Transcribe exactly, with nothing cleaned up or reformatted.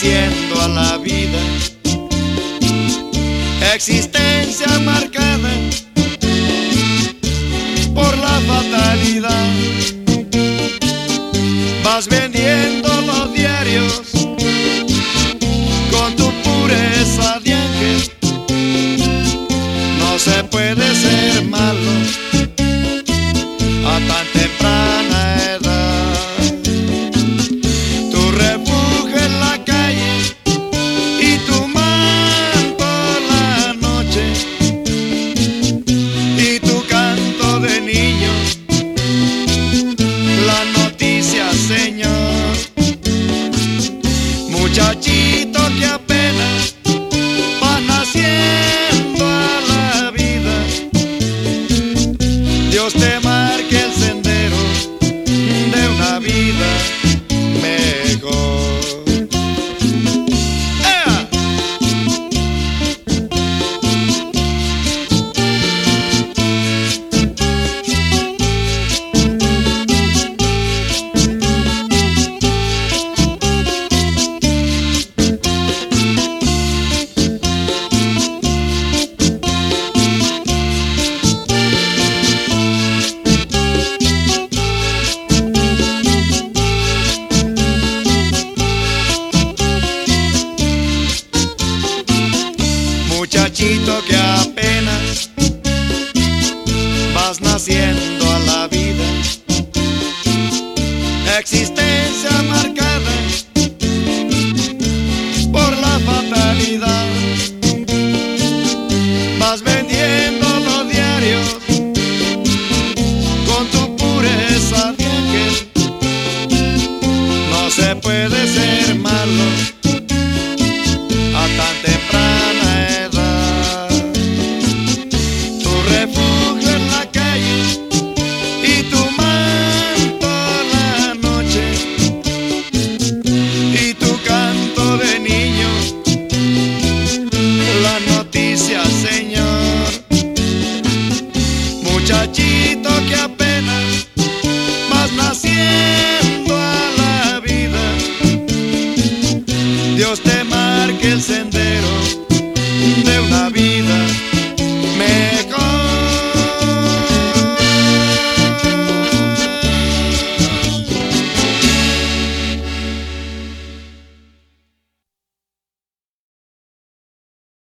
naciendo a la vida, existencia marcada por la fatalidad. Vas vendiendo los diarios con tu pureza de ángel. No se puede ser malo a tan temprana edad. Tu refugio en la calle y tu manto la noche y tu canto de niño, la noticia, Señor. Muchachito que apenas va naciendo a la vida, Dios te marque el sendero de una vida mejor. ¡Ea! Muchachito que apenas vas naciendo a la vida, existencia marcada por la fatalidad. Vas vendiendo los diarios con tu pureza de ángel. No se puede ser malo a tan temprana edad. Tu refugio en la calle y tu manto la noche y tu canto de niño, la noticia, Señor. Muchachito que apenas vas naciendo a la vida, Dios te marque el sendero